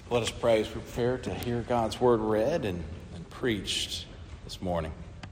Let us pray as we prepare to hear God's word read and preached this morning.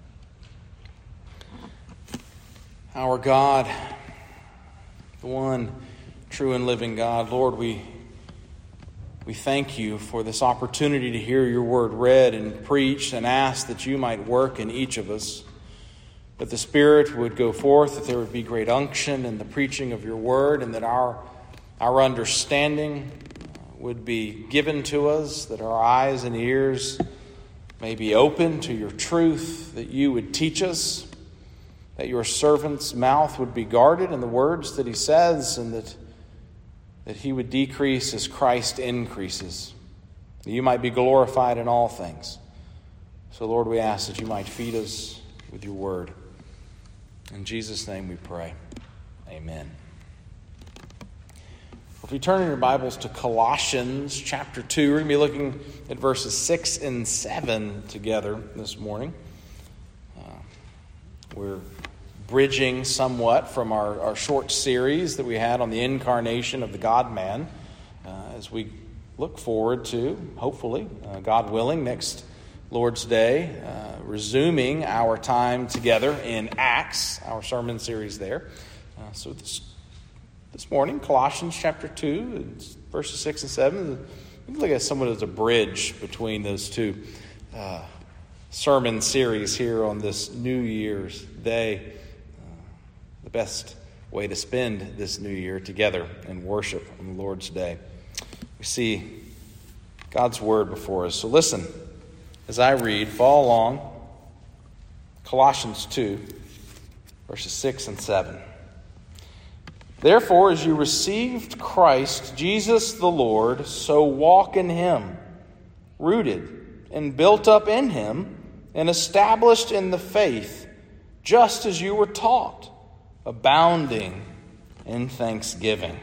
Our God, the one true and living God, Lord, we thank you for this opportunity to hear your word read and preached, and ask that you might work in each of us, that the Spirit would go forth, that there would be great unction in the preaching of your word, and that our understanding would be given to us, that our eyes and ears may be open to your truth, that you would teach us, that your servant's mouth would be guarded in the words that he says, and that he would decrease as Christ increases, that you might be glorified in all things. So, Lord, we ask that you might feed us with your word. In Jesus' name we pray. Amen. If you turn in your Bibles to Colossians chapter 2, we're going to be looking at verses 6 and 7 together this morning. We're bridging somewhat from our short series that we had on the incarnation of the God-man as we look forward to, hopefully, God willing, next Lord's Day, resuming our time together in Acts, our sermon series there. So this morning, Colossians chapter 2, verses 6 and 7, we can look at somewhat as a bridge between those two sermon series here on this New Year's Day. The best way to spend this new year together in worship on the Lord's Day. We see God's word before us. So listen as I read, follow along. Colossians 2, verses 6 and 7. Therefore, as you received Christ, Jesus the Lord, so walk in him, rooted and built up in him, and established in the faith, just as you were taught, abounding in thanksgiving.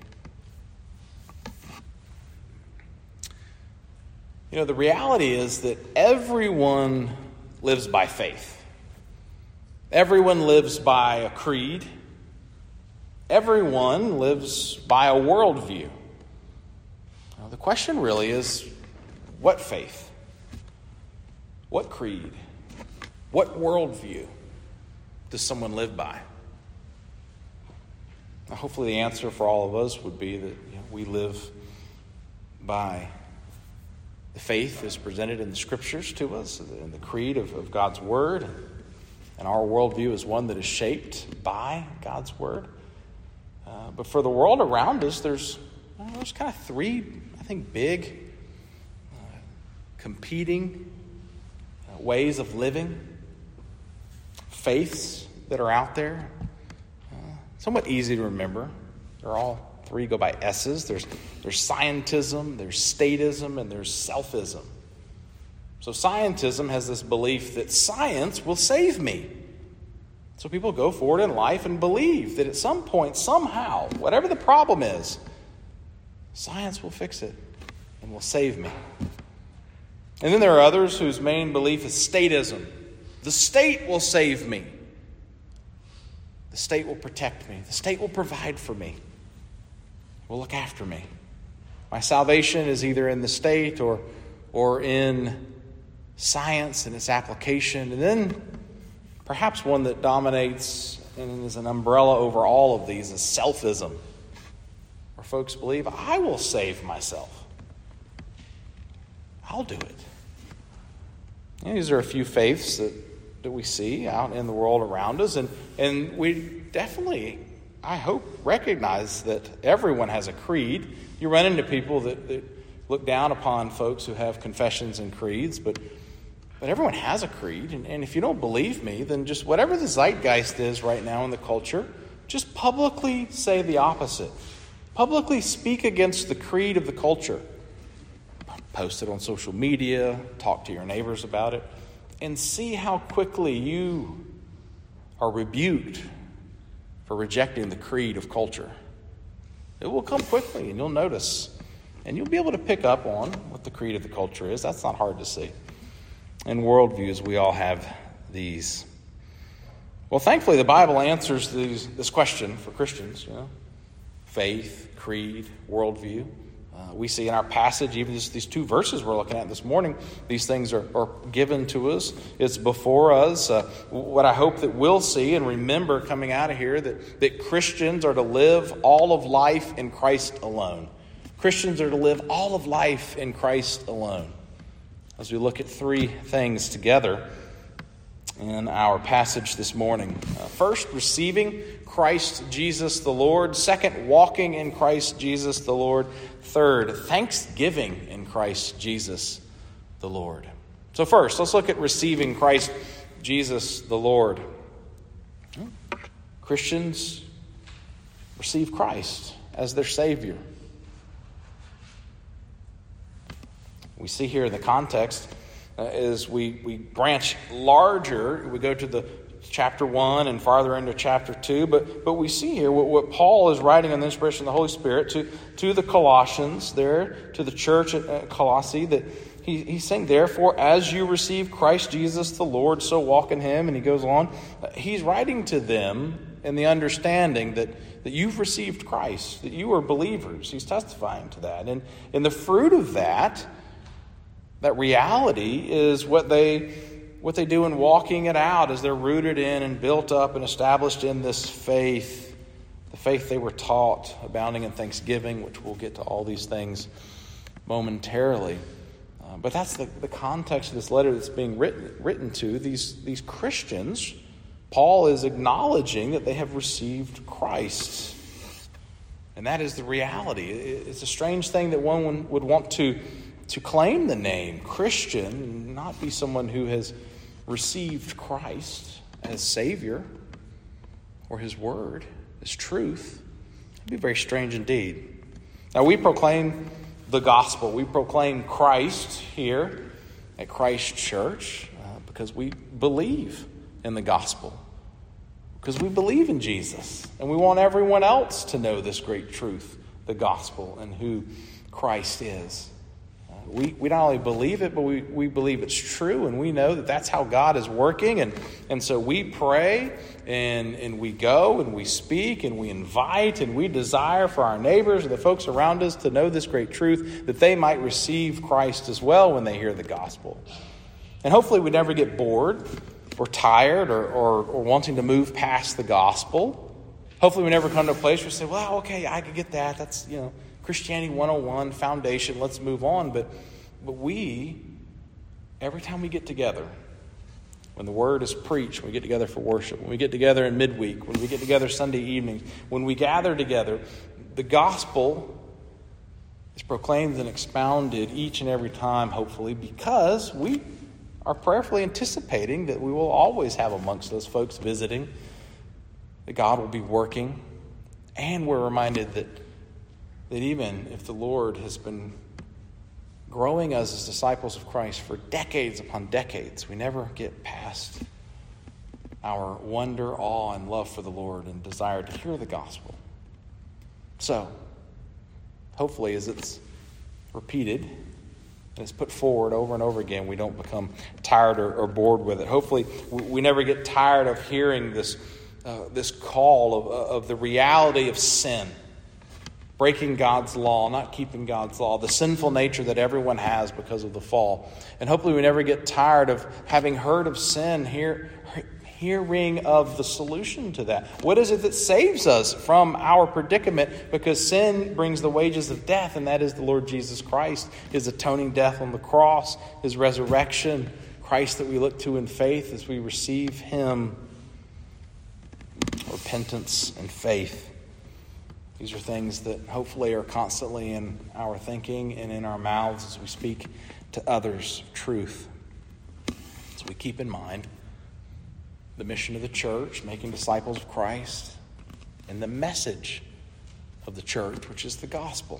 You know, the reality is that everyone lives by faith. Everyone lives by a creed. Everyone lives by a worldview. Now, the question really is, what faith? What creed? What worldview does someone live by? Now, hopefully the answer for all of us would be that we live by the faith as presented in the Scriptures to us, in the creed of God's Word. And our worldview is one that is shaped by God's Word. But for the world around us, there's kind of three, I think, big competing ways of living, faiths that are out there. Somewhat easy to remember. They're all three go by S's. There's scientism, there's statism, and there's selfism. So scientism has this belief that science will save me. So people go forward in life and believe that at some point, somehow, whatever the problem is, science will fix it and will save me. And then there are others whose main belief is statism. The state will save me. The state will protect me. The state will provide for me. Will look after me. My salvation is either in the state or in science and its application. And then perhaps one that dominates and is an umbrella over all of these is selfism, where folks believe, I will save myself. I'll do it. And these are a few faiths that we see out in the world around us. And we definitely, I hope, recognize that everyone has a creed. You run into people that look down upon folks who have confessions and creeds, but everyone has a creed. And if you don't believe me, then just whatever the zeitgeist is right now in the culture, just publicly say the opposite. Publicly speak against the creed of the culture. Post it on social media, talk to your neighbors about it, and see how quickly you are rebuked for rejecting the creed of culture. It will come quickly, and you'll notice. And you'll be able to pick up on what the creed of the culture is. That's not hard to see. In worldviews, we all have these. Well, thankfully, the Bible answers this question for Christians. Faith, creed, worldview. We see in our passage, even just these 2 verses we're looking at this morning, these things are given to us. It's before us. What I hope that we'll see and remember coming out of here, that Christians are to live all of life in Christ alone. Christians are to live all of life in Christ alone. As we look at 3 things together in our passage this morning. First, receiving Christ Jesus the Lord. Second, walking in Christ Jesus the Lord. Third, thanksgiving in Christ Jesus the Lord. So first, let's look at receiving Christ Jesus the Lord. Christians receive Christ as their Savior. We see here in the context, as we branch larger, we go to the chapter 1 and farther into chapter 2, but we see here what Paul is writing on the inspiration of the Holy Spirit to the Colossians there, to the church at Colossae, that he's saying, therefore, as you receive Christ Jesus the Lord, so walk in him. And he goes on. He's writing to them in the understanding that you've received Christ, that you are believers. He's testifying to that. And the fruit of that reality is what they do in walking it out as they're rooted in and built up and established in this faith, the faith they were taught, abounding in thanksgiving, which we'll get to all these things momentarily. But that's the context of this letter that's being written to these Christians. Paul is acknowledging that they have received Christ. And that is the reality. It's a strange thing that one would want to claim the name Christian and not be someone who has received Christ as Savior or his word as truth. It'd be very strange indeed. Now, we proclaim the gospel. We proclaim Christ here at Christ Church because we believe in the gospel, because we believe in Jesus, and we want everyone else to know this great truth, the gospel, and who Christ is. We not only believe it, but we believe it's true, and we know that that's how God is working. And so we pray, and we go, and we speak, and we invite, and we desire for our neighbors and the folks around us to know this great truth, that they might receive Christ as well when they hear the gospel. And hopefully we never get bored or tired or wanting to move past the gospel. Hopefully we never come to a place where we say, well, okay, I can get that. That's, Christianity 101, foundation, let's move on. But we, every time we get together, when the word is preached, when we get together for worship, when we get together in midweek, when we get together Sunday evenings, when we gather together, the gospel is proclaimed and expounded each and every time, hopefully, because we are prayerfully anticipating that we will always have amongst us folks visiting, that God will be working, and we're reminded that even if the Lord has been growing us as disciples of Christ for decades upon decades, we never get past our wonder, awe, and love for the Lord and desire to hear the gospel. So, hopefully, as it's repeated and it's put forward over and over again, we don't become tired or bored with it. Hopefully, we never get tired of hearing this call of the reality of sin. Breaking God's law, not keeping God's law, the sinful nature that everyone has because of the fall. And hopefully we never get tired of having heard of sin, hearing of the solution to that. What is it that saves us from our predicament? Because sin brings the wages of death, and that is the Lord Jesus Christ, his atoning death on the cross, his resurrection, Christ that we look to in faith as we receive him. Repentance and faith. These are things that hopefully are constantly in our thinking and in our mouths as we speak to others of truth. So we keep in mind the mission of the church, making disciples of Christ, and the message of the church, which is the gospel.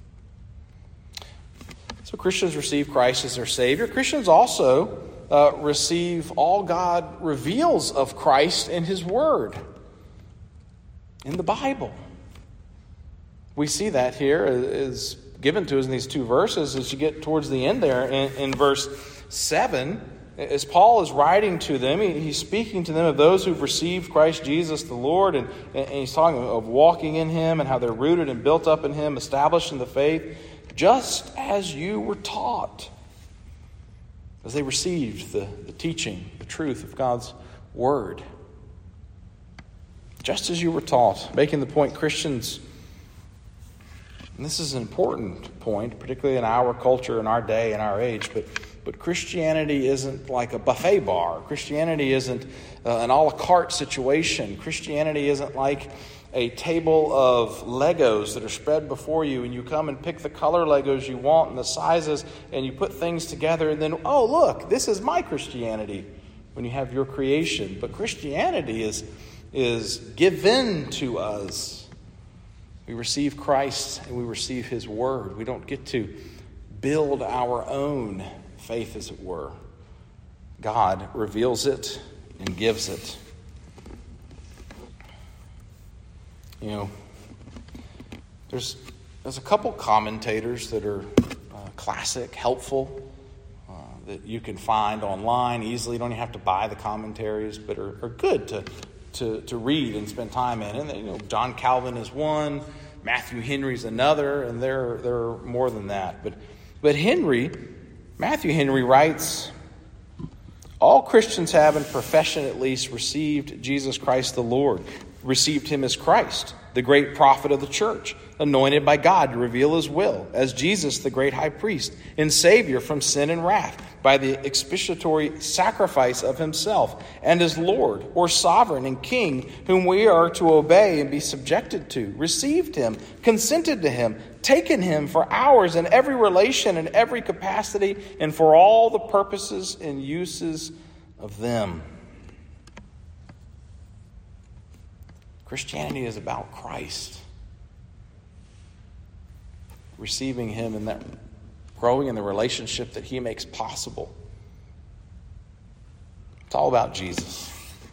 So Christians receive Christ as their Savior. Christians also receive all God reveals of Christ in his Word, in the Bible. We see that here is given to us in these 2 verses as you get towards the end there in verse 7. As Paul is writing to them, he's speaking to them of those who've received Christ Jesus the Lord, and he's talking of walking in him and how they're rooted and built up in him, established in the faith. just as you were taught. As they received the teaching, the truth of God's word. Just as you were taught. Making the point, Christians, and this is an important point, particularly in our culture, in our day, in our age, but Christianity isn't like a buffet bar. Christianity isn't an a la carte situation. Christianity isn't like a table of Legos that are spread before you, and you come and pick the color Legos you want and the sizes, and you put things together, and then, oh, look, this is my Christianity when you have your creation. But Christianity is given to us. We receive Christ and we receive his word. We don't get to build our own faith, as it were. God reveals it and gives it. You know, there's a couple commentators that are classic, helpful, that you can find online easily. You don't even have to buy the commentaries, but are good to read and spend time in. And you know, John Calvin is one, Matthew Henry's another, and they're more than that. But Matthew Henry writes, all Christians have, in profession at least, received Jesus Christ the Lord, received him as Christ, the great prophet of the church, anointed by God to reveal his will, as Jesus, the great high priest, and Savior from sin and wrath, by the expiatory sacrifice of himself, and as Lord, or sovereign and king, whom we are to obey and be subjected to, received him, consented to him, taken him for ours in every relation and every capacity, and for all the purposes and uses of them. Christianity is about Christ. Receiving him and that growing in the relationship that he makes possible. It's all about Jesus.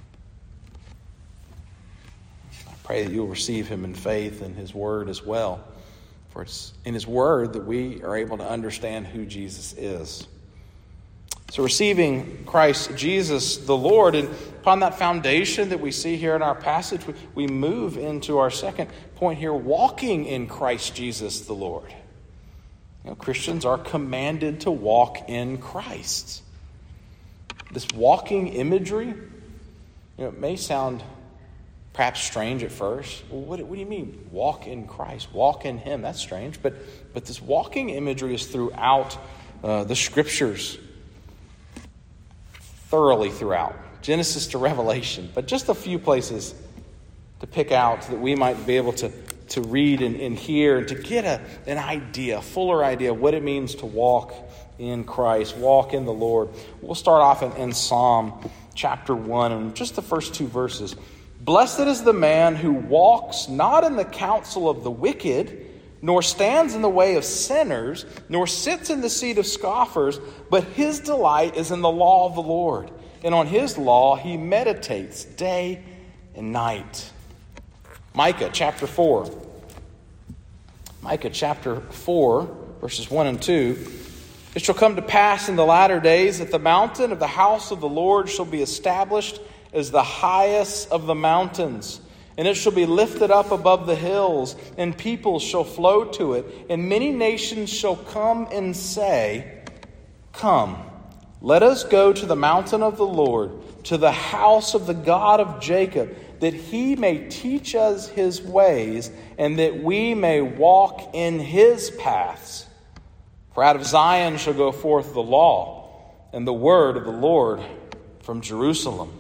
I pray that you'll receive him in faith and his word as well. For it's in his word that we are able to understand who Jesus is. So receiving Christ Jesus the Lord, and upon that foundation that we see here in our passage, we move into our second point here, walking in Christ Jesus the Lord. You know, Christians are commanded to walk in Christ. This walking imagery, you know, it may sound perhaps strange at first. Well, what do you mean, walk in Christ? Walk in him. That's strange. But this walking imagery is throughout the scriptures. Thoroughly throughout. Genesis to Revelation. But just a few places to pick out that we might be able to read and hear and to get an idea, a fuller idea of what it means to walk in Christ, walk in the Lord. We'll start off in Psalm chapter 1 and just the first two verses. Blessed is the man who walks not in the counsel of the wicked, nor stands in the way of sinners, nor sits in the seat of scoffers, but his delight is in the law of the Lord. And on his law he meditates day and night. Micah chapter 4. Micah chapter 4, verses 1 and 2. It shall come to pass in the latter days that the mountain of the house of the Lord shall be established as the highest of the mountains. And it shall be lifted up above the hills, and peoples shall flow to it. And many nations shall come and say, Come, let us go to the mountain of the Lord, to the house of the God of Jacob, that he may teach us his ways, and that we may walk in his paths. For out of Zion shall go forth the law, and the word of the Lord from Jerusalem.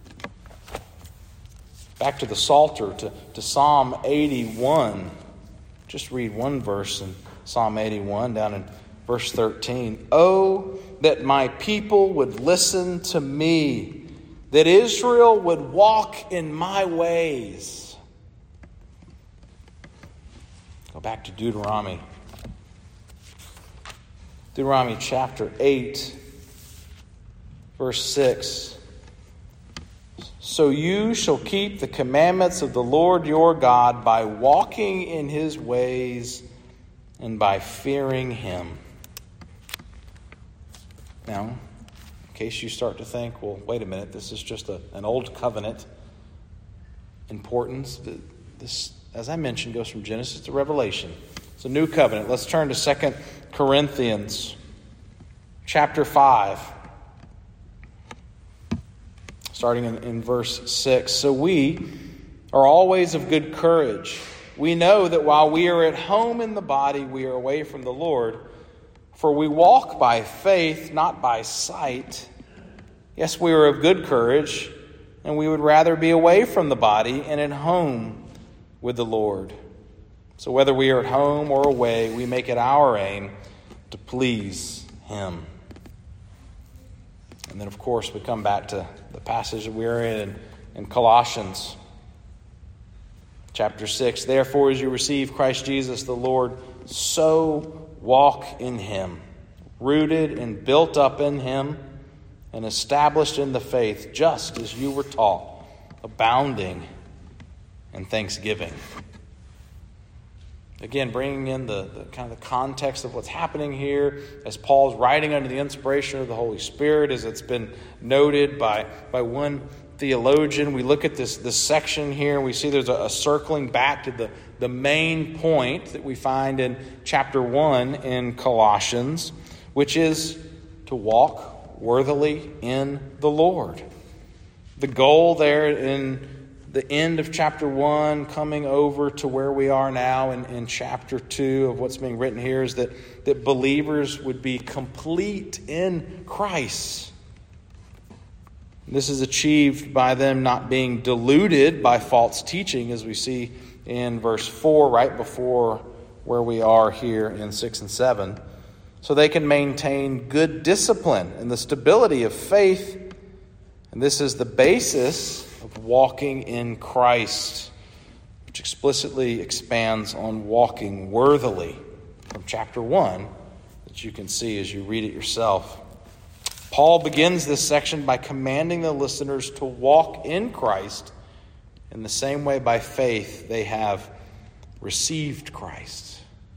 Back to the Psalter, to Psalm 81. Just read one verse in Psalm 81, down in verse 13. Oh, that my people would listen to me, that Israel would walk in my ways. Go back to Deuteronomy. Deuteronomy chapter 8, verse 6. So you shall keep the commandments of the Lord your God by walking in his ways and by fearing him. Now, in case you start to think, well, wait a minute, this is just an old covenant importance. This, as I mentioned, goes from Genesis to Revelation. It's a new covenant. Let's turn to 2 Corinthians chapter 5, starting in verse 6. So we are always of good courage. We know that while we are at home in the body, we are away from the Lord. For we walk by faith, not by sight. Yes, we are of good courage, and we would rather be away from the body and at home with the Lord. So whether we are at home or away, we make it our aim to please Him. And then, of course, we come back to the passage that we are in Colossians chapter 6. Therefore, as you receive Christ Jesus the Lord, so walk in Him, rooted and built up in Him, and established in the faith, just as you were taught, abounding in thanksgiving. Again, bringing in the kind of the context of what's happening here as Paul's writing under the inspiration of the Holy Spirit, as it's been noted by one theologian. We look at this section here, and we see there's a circling back to the main point that we find in chapter 1 in Colossians, which is to walk worthily in the Lord. The goal there in the end of chapter 1, coming over to where we are now in chapter 2 of what's being written here, is that believers would be complete in Christ. This is achieved by them not being deluded by false teaching, as we see in verse 4, right before where we are here in 6 and 7. So they can maintain good discipline and the stability of faith. And this is the basis of walking in Christ, which explicitly expands on walking worthily from chapter 1, that you can see as you read it yourself. Paul begins this section by commanding the listeners to walk in Christ in the same way by faith they have received Christ.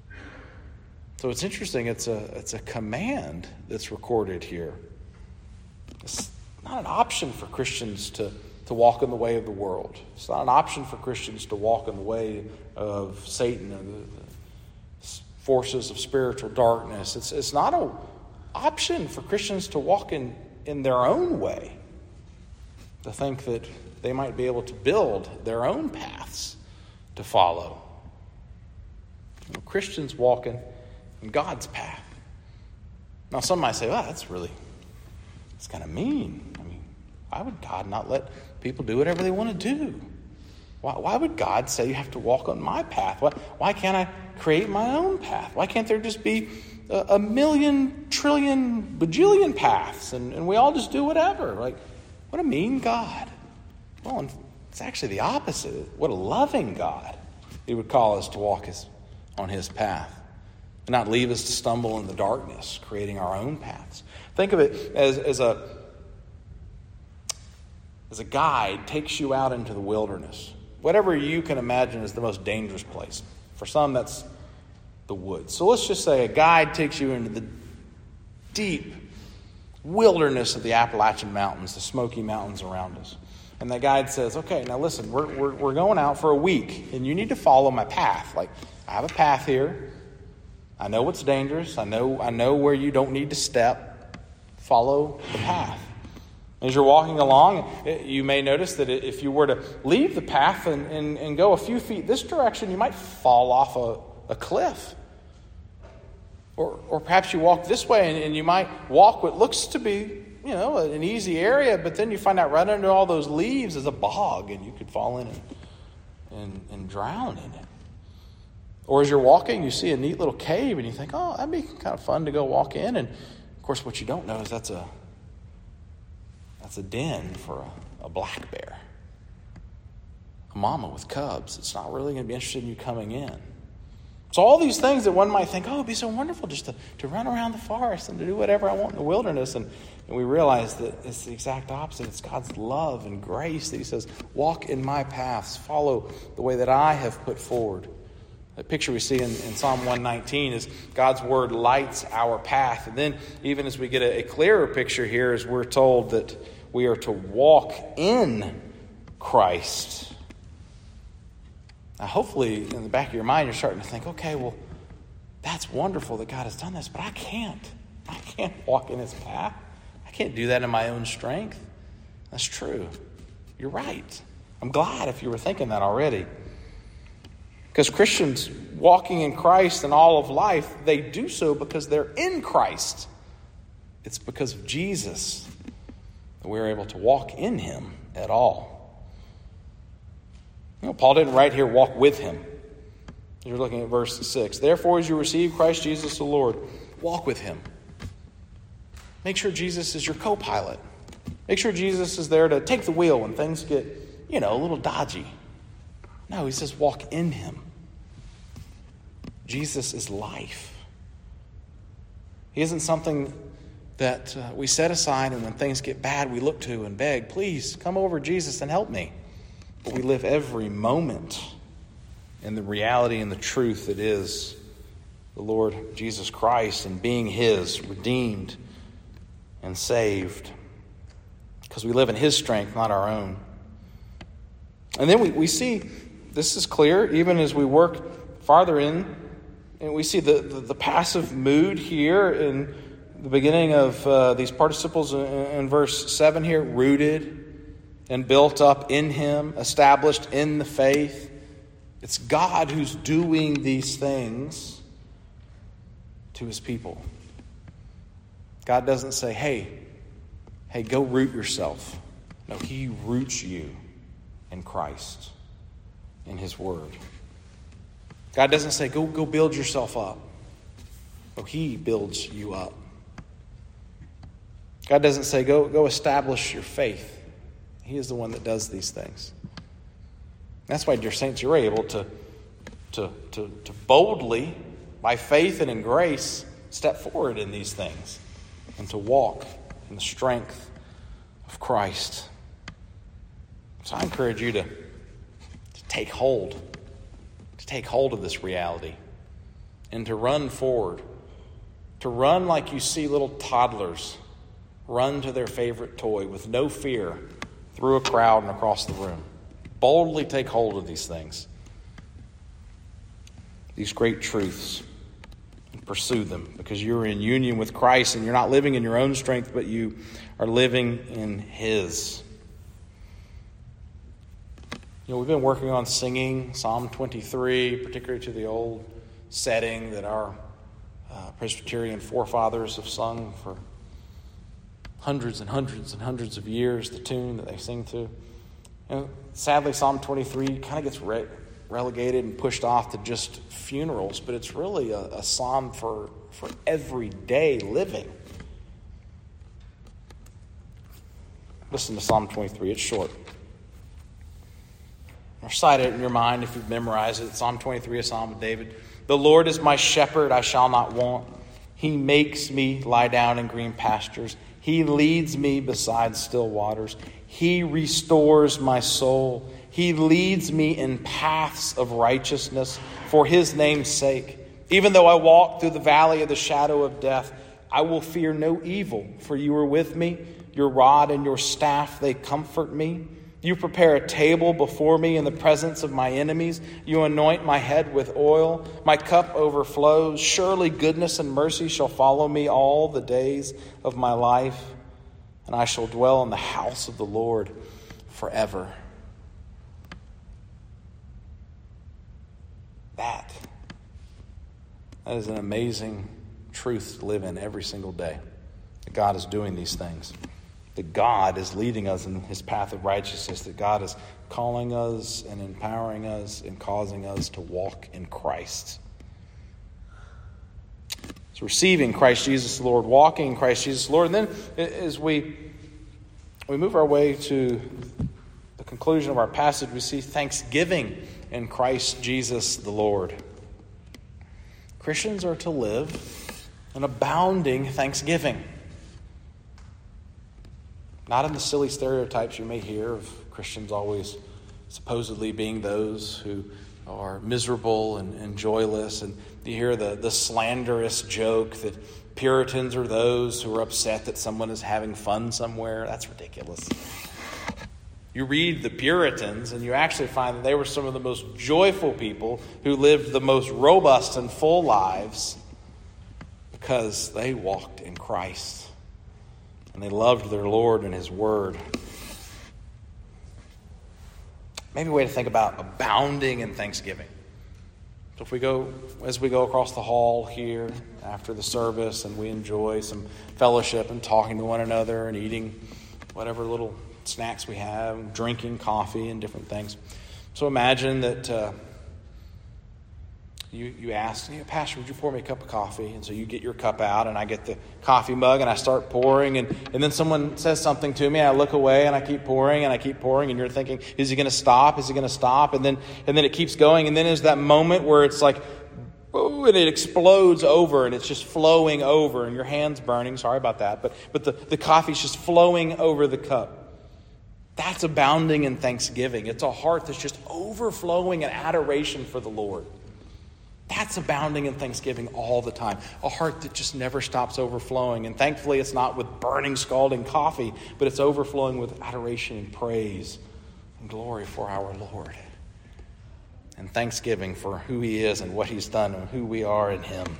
So it's interesting, it's a command that's recorded here. It's not an option for Christians to walk in the way of the world. It's not an option for Christians to walk in the way of Satan and the forces of spiritual darkness. It's not an option for Christians to walk in their own way, to think that they might be able to build their own paths to follow. Christians walk in God's path. Now, some might say, well, that's kind of mean. I mean, why would God not let people do whatever they want to do? Why would God say you have to walk on my path? Why can't I create my own path? Why can't there just be a million, trillion, bajillion paths and we all just do whatever? Like, what a mean God. Well, it's actually the opposite. What a loving God. He would call us to walk on His path and not leave us to stumble in the darkness, creating our own paths. Think of it as a guide takes you out into the wilderness. Whatever you can imagine is the most dangerous place. For some, that's the woods. So let's just say a guide takes you into the deep wilderness of the Appalachian Mountains, the Smoky Mountains around us. And that guide says, okay, now listen, we're going out for a week, and you need to follow my path. Like, I have a path here. I know what's dangerous. I know where you don't need to step. Follow the path. As you're walking along, you may notice that if you were to leave the path and go a few feet this direction, you might fall off a cliff. Or perhaps you walk this way and you might walk what looks to be, an easy area, but then you find out right under all those leaves is a bog, and you could fall in and drown in it. Or as you're walking, you see a neat little cave, and you think, oh, that'd be kind of fun to go walk in. And, of course, what you don't know is that's a den for a black bear, a mama with cubs. It's not really going to be interested in you coming in. So all these things that one might think, oh, it'd be so wonderful just to run around the forest and to do whatever I want in the wilderness. And we realize that it's the exact opposite. It's God's love and grace that He says, walk in my paths, follow the way that I have put forward. The picture we see in Psalm 119 is God's word lights our path. And then even as we get a clearer picture here, as we're told that we are to walk in Christ. Now, hopefully, in the back of your mind, you're starting to think, okay, well, That's wonderful that God has done this, but I can't walk in his path. I can't do that in my own strength. That's true. You're right. I'm glad if you were thinking that already. Because Christians walking in Christ in all of life, they do so because they're in Christ. It's because of Jesus that we're able to walk in him at all. Paul didn't write here, walk with him. You're looking at verse 6. Therefore, as you receive Christ Jesus the Lord, walk with him. Make sure Jesus is your co-pilot. Make sure Jesus is there to take the wheel when things get, a little dodgy. No, he says walk in him. Jesus is life. He isn't something that we set aside and when things get bad we look to and beg, please come over, Jesus, and help me. But we live every moment in the reality and the truth that is the Lord Jesus Christ and being his, redeemed and saved. Because we live in his strength, not our own. And then we see, this is clear, even as we work farther in, and we see the passive mood here in the beginning of these participles in verse 7 here, rooted and built up in him, established in the faith. It's God who's doing these things to his people. God doesn't say, hey, go root yourself. No, he roots you in Christ, in his word. God doesn't say, go build yourself up. No, he builds you up. God doesn't say, go establish your faith. He is the one that does these things. That's why, dear saints, you're able to boldly, by faith and in grace, step forward in these things and to walk in the strength of Christ. So I encourage you to take hold of this reality and to run forward, to run like you see little toddlers run to their favorite toy with no fear through a crowd and across the room. Boldly take hold of these things, these great truths, and pursue them because you're in union with Christ and you're not living in your own strength, but you are living in his. We've been working on singing Psalm 23, particularly to the old setting that our Presbyterian forefathers have sung for hundreds and hundreds and hundreds of years, the tune that they sing to. Sadly, Psalm 23 kind of gets relegated and pushed off to just funerals, but it's really a psalm for everyday living. Listen to Psalm 23. It's short. Recite it in your mind if you've memorized it. Psalm 23, a psalm of David. The Lord is my shepherd, I shall not want. He makes me lie down in green pastures. He leads me beside still waters. He restores my soul. He leads me in paths of righteousness for his name's sake. Even though I walk through the valley of the shadow of death, I will fear no evil, for you are with me. Your rod and your staff, they comfort me. You prepare a table before me in the presence of my enemies. You anoint my head with oil. My cup overflows. Surely goodness and mercy shall follow me all the days of my life, and I shall dwell in the house of the Lord forever. That is an amazing truth to live in every single day. That God is doing these things. That God is leading us in his path of righteousness. That God is calling us and empowering us and causing us to walk in Christ. So receiving Christ Jesus the Lord, walking in Christ Jesus the Lord. And then as we move our way to the conclusion of our passage, we see thanksgiving in Christ Jesus the Lord. Christians are to live an abounding thanksgiving. Not in the silly stereotypes you may hear of Christians always supposedly being those who are miserable and joyless. And you hear the slanderous joke that Puritans are those who are upset that someone is having fun somewhere. That's ridiculous. You read the Puritans, and you actually find that they were some of the most joyful people who lived the most robust and full lives because they walked in Christ. And they loved their Lord and His Word. Maybe a way to think about abounding in thanksgiving. So as we go across the hall here after the service and we enjoy some fellowship and talking to one another and eating whatever little snacks we have, drinking coffee and different things. So imagine that you ask, Pastor, would you pour me a cup of coffee? And so you get your cup out and I get the coffee mug and I start pouring. And then someone says something to me. I look away and I keep pouring and I keep pouring. And you're thinking, is he going to stop? Is he going to stop? And then it keeps going. And then there's that moment where it's like, oh, and it explodes over and it's just flowing over and your hand's burning. Sorry about that. But the coffee's just flowing over the cup. That's abounding in thanksgiving. It's a heart that's just overflowing in adoration for the Lord. That's abounding in thanksgiving all the time. A heart that just never stops overflowing. And thankfully, it's not with burning, scalding coffee, but it's overflowing with adoration and praise and glory for our Lord. And thanksgiving for who He is and what He's done and who we are in Him.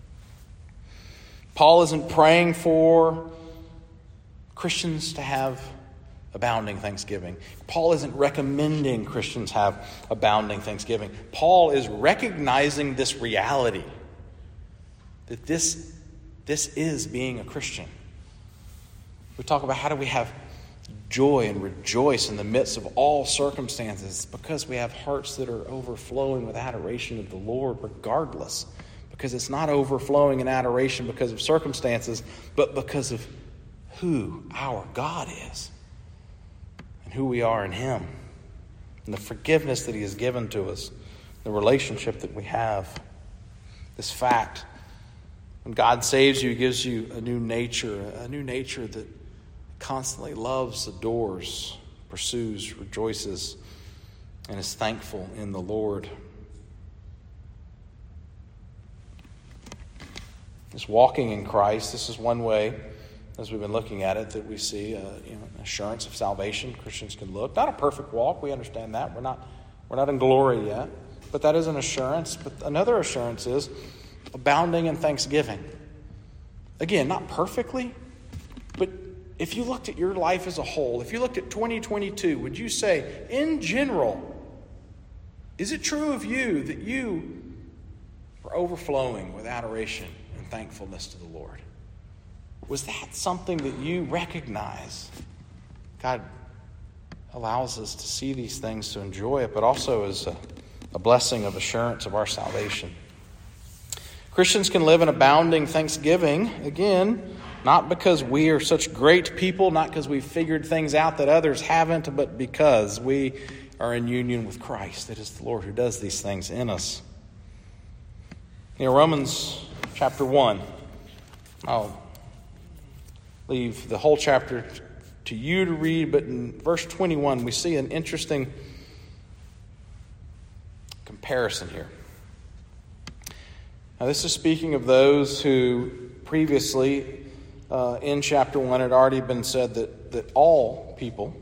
Paul isn't praying for Christians to have abounding thanksgiving. Paul isn't recommending Christians have abounding thanksgiving. Paul is recognizing this reality that this is being a Christian. We talk about how do we have joy and rejoice in the midst of all circumstances because we have hearts that are overflowing with adoration of the Lord regardless. Because it's not overflowing in adoration because of circumstances, but because of who our God is. Who we are in Him, and the forgiveness that He has given to us, the relationship that we have. This fact, when God saves you, He gives you a new nature that constantly loves, adores, pursues, rejoices, and is thankful in the Lord. This walking in Christ, this is one way, as we've been looking at it, that we see assurance of salvation Christians can look. Not a perfect walk, we understand that. We're not in glory yet. But that is an assurance. But another assurance is abounding in thanksgiving. Again, not perfectly, but if you looked at your life as a whole, if you looked at 2022, would you say, in general, is it true of you that you were overflowing with adoration and thankfulness to the Lord? Was that something that you recognize? God allows us to see these things, to enjoy it, but also as a blessing of assurance of our salvation. Christians can live in abounding thanksgiving, again, not because we are such great people, not because we've figured things out that others haven't, but because we are in union with Christ. It is the Lord who does these things in us. Romans chapter 1. I'll leave the whole chapter to you to read, but in verse 21, we see an interesting comparison here. Now, this is speaking of those who previously, in chapter 1, had already been said that all people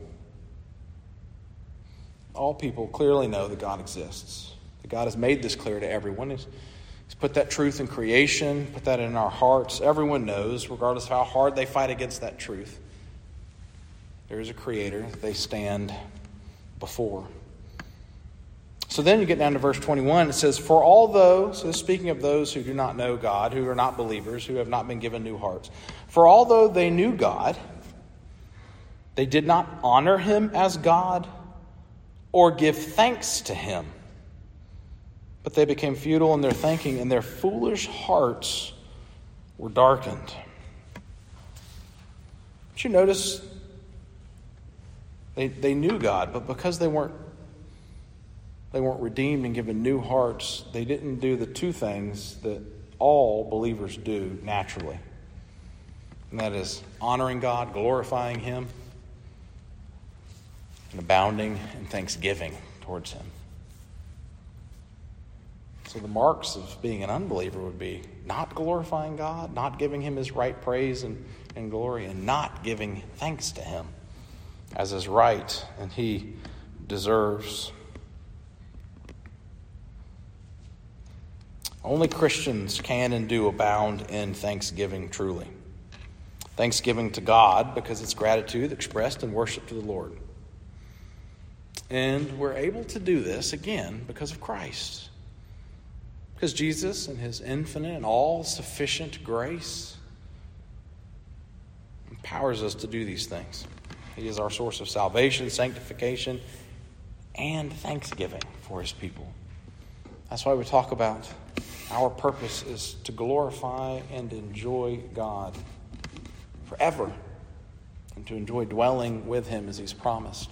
clearly know that God exists. That God has made this clear to everyone. He's put that truth in creation, put that in our hearts. Everyone knows, regardless of how hard they fight against that truth, there is a Creator that they stand before. So then you get down to verse 21. It says, for although, so speaking of those who do not know God, who are not believers, who have not been given new hearts, for although they knew God, they did not honor Him as God or give thanks to Him. But they became futile in their thinking, and their foolish hearts were darkened. Did you notice they knew God, but because they weren't redeemed and given new hearts, they didn't do the two things that all believers do naturally. And that is honoring God, glorifying Him, and abounding in thanksgiving towards Him. So the marks of being an unbeliever would be not glorifying God, not giving Him His right praise and glory, and not giving thanks to Him. as is right and he deserves. Only Christians can and do abound in thanksgiving truly. Thanksgiving to God because it's gratitude expressed in worship to the Lord. And we're able to do this, again, because of Christ. Because Jesus and his infinite and all-sufficient grace empowers us to do these things. He is our source of salvation, sanctification, and thanksgiving for his people. That's why we talk about our purpose is to glorify and enjoy God forever and to enjoy dwelling with him as he's promised.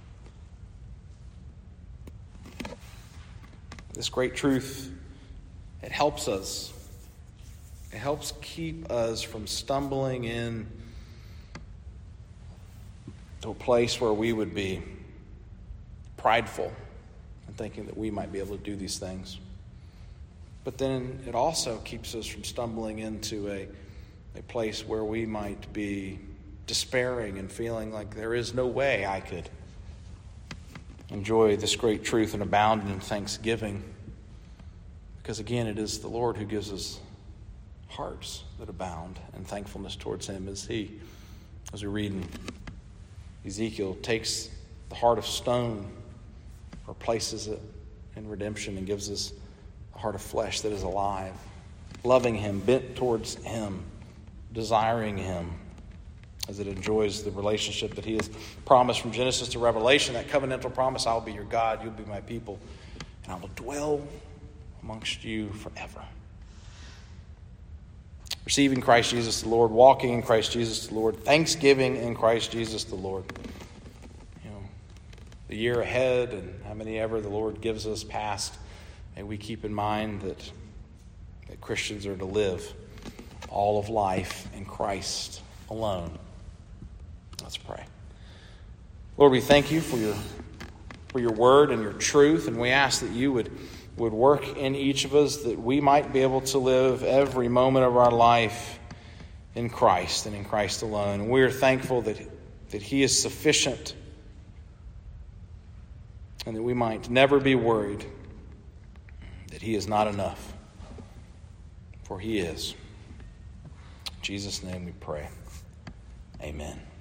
This great truth, it helps us. It helps keep us from stumbling in to a place where we would be prideful and thinking that we might be able to do these things. But then it also keeps us from stumbling into a place where we might be despairing and feeling like there is no way I could enjoy this great truth and abound in thanksgiving. Because again, it is the Lord who gives us hearts that abound in thankfulness towards him, as we read in Ezekiel, takes the heart of stone, replaces it in redemption, and gives us a heart of flesh that is alive, loving him, bent towards him, desiring him, as it enjoys the relationship that he has promised from Genesis to Revelation, that covenantal promise: I will be your God, you'll be my people, and I will dwell amongst you forever. Receiving Christ Jesus the Lord, walking in Christ Jesus the Lord, thanksgiving in Christ Jesus the Lord. The year ahead and how many ever the Lord gives us past, may we keep in mind that Christians are to live all of life in Christ alone. Let's pray. Lord, we thank you for your word and your truth, and we ask that you would work in each of us, that we might be able to live every moment of our life in Christ and in Christ alone. And we are thankful that he is sufficient, and that we might never be worried that he is not enough, for he is. In Jesus' name we pray. Amen.